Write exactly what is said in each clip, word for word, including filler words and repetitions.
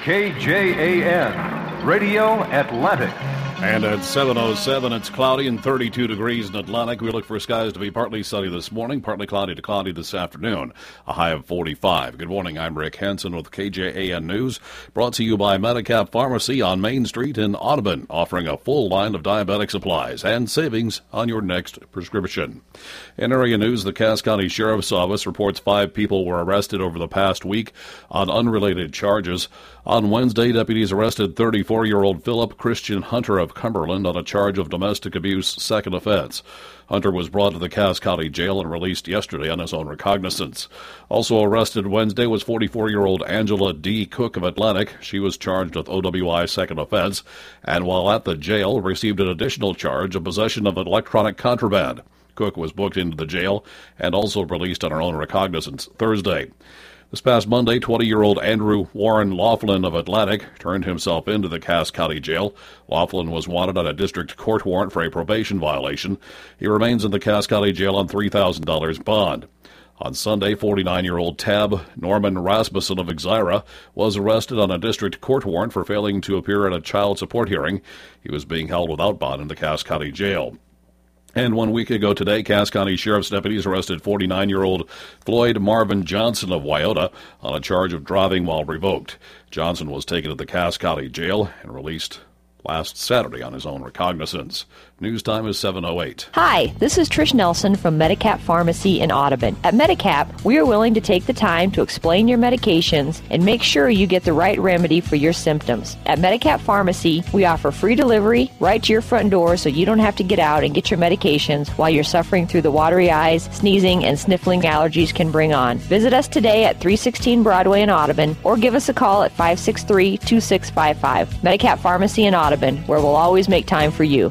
K J A N, Radio Atlantic. And at seven oh seven, it's cloudy and thirty-two degrees in Atlantic. We look for skies to be partly sunny this morning, partly cloudy to cloudy this afternoon, a high of forty-five. Good morning, I'm Rick Hansen with K J A N News, brought to you by Medicap Pharmacy on Main Street in Audubon, offering a full line of diabetic supplies and savings on your next prescription. In area news, the Cass County Sheriff's Office reports five people were arrested over the past week on unrelated charges. On Wednesday, deputies arrested thirty-four-year-old Philip Christian Hunter of Cumberland on a charge of domestic abuse second offense. Hunter was brought to the Cass County Jail and released yesterday on his own recognizance. Also arrested Wednesday was forty-four-year-old Angela D. Cook of Atlantic. She was charged with O W I second offense, and while at the jail, received an additional charge of possession of electronic contraband. Cook was booked into the jail and also released on her own recognizance Thursday. This past Monday, twenty-year-old Andrew Warren Laughlin of Atlantic turned himself into the Cass County Jail. Laughlin was wanted on a district court warrant for a probation violation. He remains in the Cass County Jail on three thousand dollars bond. On Sunday, forty-nine-year-old Tab Norman Rasmussen of Exira was arrested on a district court warrant for failing to appear at a child support hearing. He was being held without bond in the Cass County Jail. And one week ago today, Cass County Sheriff's deputies arrested forty-nine-year-old Floyd Marvin Johnson of Wyoda on a charge of driving while revoked. Johnson was taken to the Cass County Jail and released last Saturday on his own recognizance. News time is seven oh eight. Hi, this is Trish Nelson from Medicap Pharmacy in Audubon. At Medicap, we are willing to take the time to explain your medications and make sure you get the right remedy for your symptoms. At Medicap Pharmacy, we offer free delivery right to your front door so you don't have to get out and get your medications while you're suffering through the watery eyes, sneezing, and sniffling allergies can bring on. Visit us today at three sixteen Broadway in Audubon or give us a call at five six three, two six five five. Medicap Pharmacy in Audubon, where we'll always make time for you.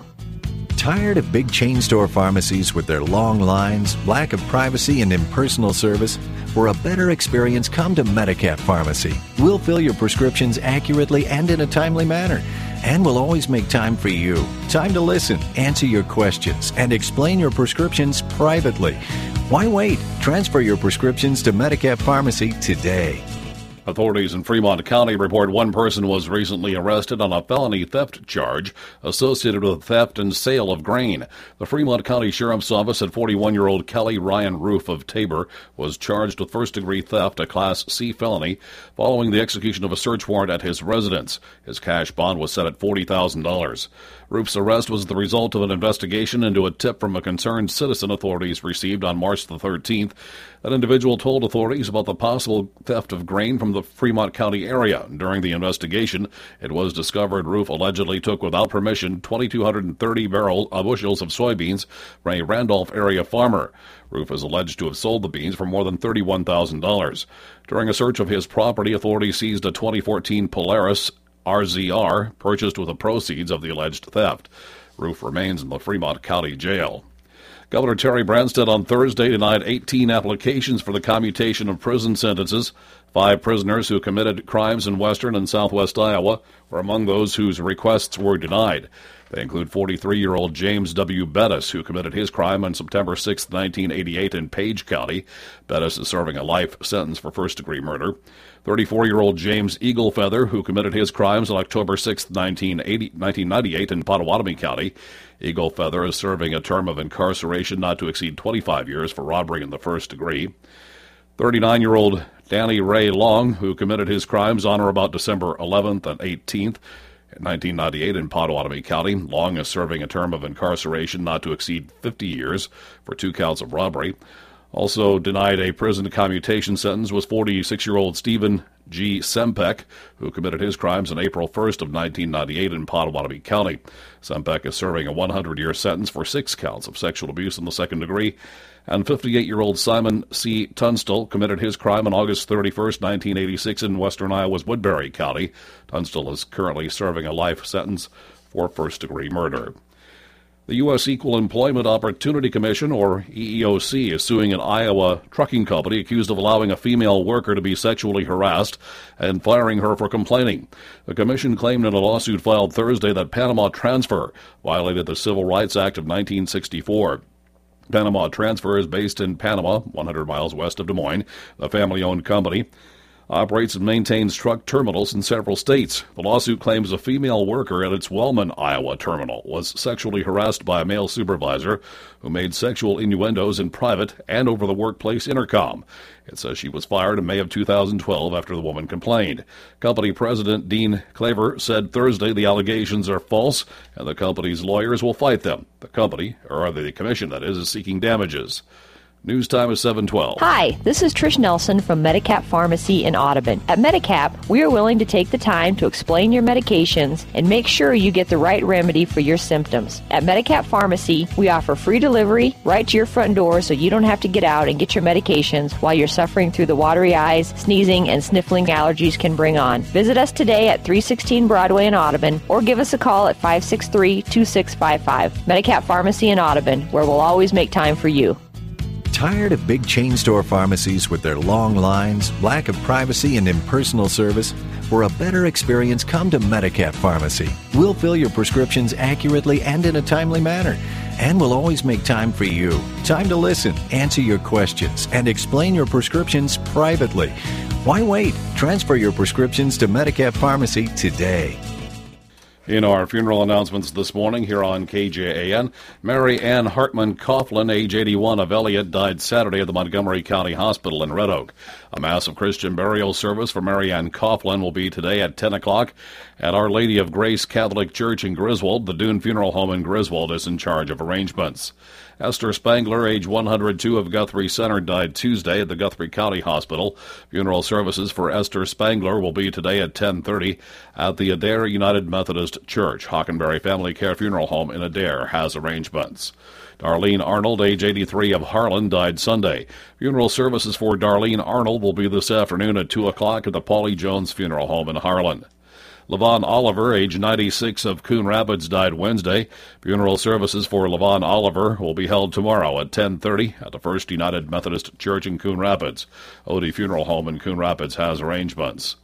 Tired of big chain store pharmacies with their long lines, lack of privacy, and impersonal service? For a better experience, come to Medicap Pharmacy. We'll fill your prescriptions accurately and in a timely manner. And we'll always make time for you. Time to listen, answer your questions, and explain your prescriptions privately. Why wait? Transfer your prescriptions to Medicap Pharmacy today. Authorities in Fremont County report one person was recently arrested on a felony theft charge associated with theft and sale of grain. The Fremont County Sheriff's Office said forty-one-year-old Kelly Ryan Roof of Tabor was charged with first-degree theft, a Class C felony, following the execution of a search warrant at his residence. His cash bond was set at forty thousand dollars. Roof's arrest was the result of an investigation into a tip from a concerned citizen authorities received on March the thirteenth. That individual told authorities about the possible theft of grain from the Fremont County area. During the investigation, it was discovered Roof allegedly took without permission two thousand two hundred thirty barrel, uh, bushels of soybeans from a Randolph area farmer. Roof is alleged to have sold the beans for more than thirty-one thousand dollars. During a search of his property, authorities seized a twenty fourteen Polaris R Z R purchased with the proceeds of the alleged theft. Roof remains in the Fremont County Jail. Governor Terry Branstad on Thursday denied eighteen applications for the commutation of prison sentences. Five prisoners who committed crimes in western and southwest Iowa were among those whose requests were denied. They include forty-three-year-old James W. Bettis, who committed his crime on September sixth, nineteen eighty-eight in Page County. Bettis is serving a life sentence for first-degree murder. thirty-four-year-old James Eaglefeather, who committed his crimes on October sixth, nineteen ninety-eight in Pottawatomie County. Eaglefeather is serving a term of incarceration not to exceed twenty-five years for robbery in the first degree. thirty-nine-year-old Danny Ray Long, who committed his crimes on or about December eleventh and eighteenth in nineteen ninety-eight in Pottawatomie County. Long is serving a term of incarceration not to exceed fifty years for two counts of robbery. Also denied a prison commutation sentence was forty-six-year-old Stephen G. Sempek, who committed his crimes on April first of nineteen ninety-eight in Pottawatomie County. Sempek is serving a one hundred year sentence for six counts of sexual abuse in the second degree. And fifty-eight-year-old Simon C. Tunstall committed his crime on August thirty-first, nineteen eighty-six in western Iowa's Woodbury County. Tunstall is currently serving a life sentence for first-degree murder. The U S Equal Employment Opportunity Commission, or E E O C, is suing an Iowa trucking company accused of allowing a female worker to be sexually harassed and firing her for complaining. The commission claimed in a lawsuit filed Thursday that Panama Transfer violated the Civil Rights Act of nineteen sixty-four. Panama Transfer is based in Panama, one hundred miles west of Des Moines, a family-owned company. operates and maintains truck terminals in several states. The lawsuit claims a female worker at its Wellman, Iowa terminal was sexually harassed by a male supervisor who made sexual innuendos in private and over the workplace intercom. It says she was fired in May of two thousand twelve after the woman complained. Company president Dean Claver said Thursday the allegations are false and the company's lawyers will fight them. The company, or the commission that is, is seeking damages. News time is seven twelve. Hi, this is Trish Nelson from Medicap Pharmacy in Audubon. At Medicap, we are willing to take the time to explain your medications and make sure you get the right remedy for your symptoms. At Medicap Pharmacy, we offer free delivery right to your front door so you don't have to get out and get your medications while you're suffering through the watery eyes, sneezing, and sniffling allergies can bring on. Visit us today at three sixteen Broadway in Audubon or give us a call at five six three, two six five five. Medicap Pharmacy in Audubon, where we'll always make time for you. Tired of big chain store pharmacies with their long lines, lack of privacy, and impersonal service? For a better experience, come to Medicap Pharmacy. We'll fill your prescriptions accurately and in a timely manner. And we'll always make time for you. Time to listen, answer your questions, and explain your prescriptions privately. Why wait? Transfer your prescriptions to Medicap Pharmacy today. In our funeral announcements this morning here on K J A N, Mary Ann Hartman Coughlin, age eighty-one, of Elliott, died Saturday at the Montgomery County Hospital in Red Oak. A massive Christian burial service for Mary Ann Coughlin will be today at ten o'clock at Our Lady of Grace Catholic Church in Griswold. The Dune Funeral Home in Griswold is in charge of arrangements. Esther Spangler, age one hundred two, of Guthrie Center, died Tuesday at the Guthrie County Hospital. Funeral services for Esther Spangler will be today at ten thirty at the Adair United Methodist Church. Hockenberry Family Care Funeral Home in Adair has arrangements. Darlene Arnold, age eighty-three, of Harlan, died Sunday. Funeral services for Darlene Arnold will be this afternoon at two o'clock at the Paulie Jones Funeral Home in Harlan. Levon Oliver, age ninety-six, of Coon Rapids, died Wednesday. Funeral services for Levon Oliver will be held tomorrow at ten thirty at the First United Methodist Church in Coon Rapids. Odie Funeral Home in Coon Rapids has arrangements.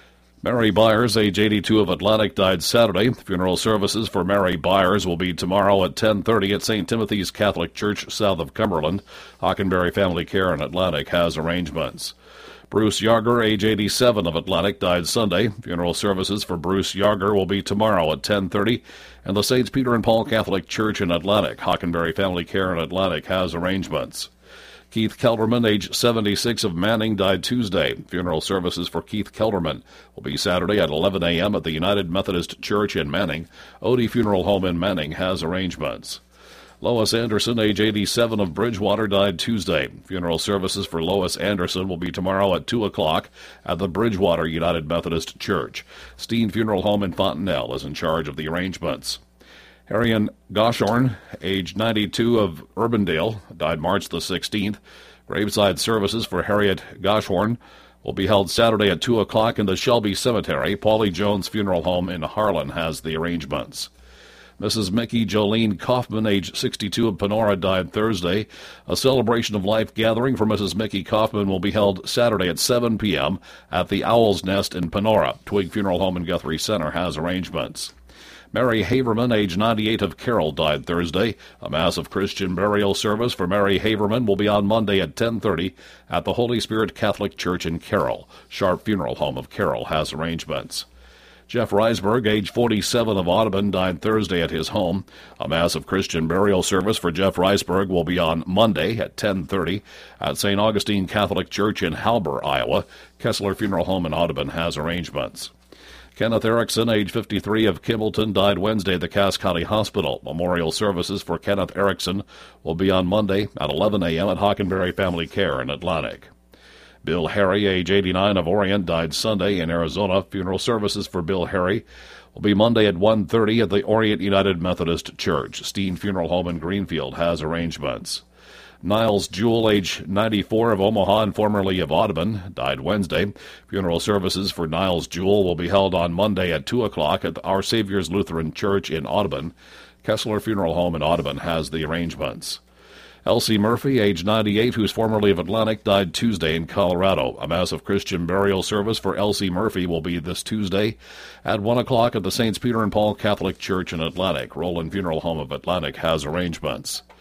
Mary Byers, age eighty-two, of Atlantic, died Saturday. Funeral services for Mary Byers will be tomorrow at ten thirty at Saint Timothy's Catholic Church south of Cumberland. Hockenberry Family Care in Atlantic has arrangements. Bruce Yarger, age eighty-seven, of Atlantic, died Sunday. Funeral services for Bruce Yarger will be tomorrow at ten thirty and the Saints Peter and Paul Catholic Church in Atlantic. Hockenberry Family Care in Atlantic has arrangements. Keith Kelderman, age seventy-six, of Manning, died Tuesday. Funeral services for Keith Kelderman will be Saturday at eleven a.m. at the United Methodist Church in Manning. Odie Funeral Home in Manning has arrangements. Lois Anderson, age eighty-seven, of Bridgewater, died Tuesday. Funeral services for Lois Anderson will be tomorrow at two o'clock at the Bridgewater United Methodist Church. Steen Funeral Home in Fontenelle is in charge of the arrangements. Harrian Goshorn, age ninety-two, of Urbandale, died March the sixteenth. Graveside services for Harriet Goshorn will be held Saturday at two o'clock in the Shelby Cemetery. Paulie Jones Funeral Home in Harlan has the arrangements. Missus Mickey Jolene Kaufman, age sixty-two, of Panora, died Thursday. A celebration of life gathering for Missus Mickey Kaufman will be held Saturday at seven p.m. at the Owl's Nest in Panora. Twig Funeral Home in Guthrie Center has arrangements. Mary Haverman, age ninety-eight, of Carroll, died Thursday. A massive Christian burial service for Mary Haverman will be on Monday at ten thirty at the Holy Spirit Catholic Church in Carroll. Sharp Funeral Home of Carroll has arrangements. Jeff Reisberg, age forty-seven, of Audubon, died Thursday at his home. A massive Christian burial service for Jeff Reisberg will be on Monday at ten thirty at Saint Augustine Catholic Church in Halber, Iowa. Kessler Funeral Home in Audubon has arrangements. Kenneth Erickson, age fifty-three, of Kimballton, died Wednesday at the Cass County Hospital. Memorial services for Kenneth Erickson will be on Monday at eleven a.m. at Hockenberry Family Care in Atlantic. Bill Harry, age eighty-nine, of Orient, died Sunday in Arizona. Funeral services for Bill Harry will be Monday at one thirty at the Orient United Methodist Church. Steen Funeral Home in Greenfield has arrangements. Niles Jewell, age ninety-four, of Omaha and formerly of Audubon, died Wednesday. Funeral services for Niles Jewell will be held on Monday at two o'clock at Our Savior's Lutheran Church in Audubon. Kessler Funeral Home in Audubon has the arrangements. Elsie Murphy, age ninety-eight, who's formerly of Atlantic, died Tuesday in Colorado. A massive Christian burial service for Elsie Murphy will be this Tuesday at one o'clock at the Saints Peter and Paul Catholic Church in Atlantic. Roland Funeral Home of Atlantic has arrangements.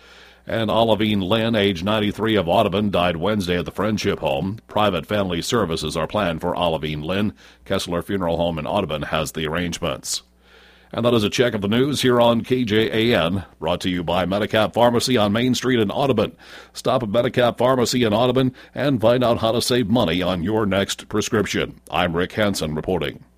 And Olivine Lynn, age ninety-three, of Audubon, died Wednesday at the Friendship Home. Private family services are planned for Olivine Lynn. Kessler Funeral Home in Audubon has the arrangements. And that is a check of the news here on K J A N, brought to you by Medicap Pharmacy on Main Street in Audubon. Stop at Medicap Pharmacy in Audubon and find out how to save money on your next prescription. I'm Rick Hansen reporting.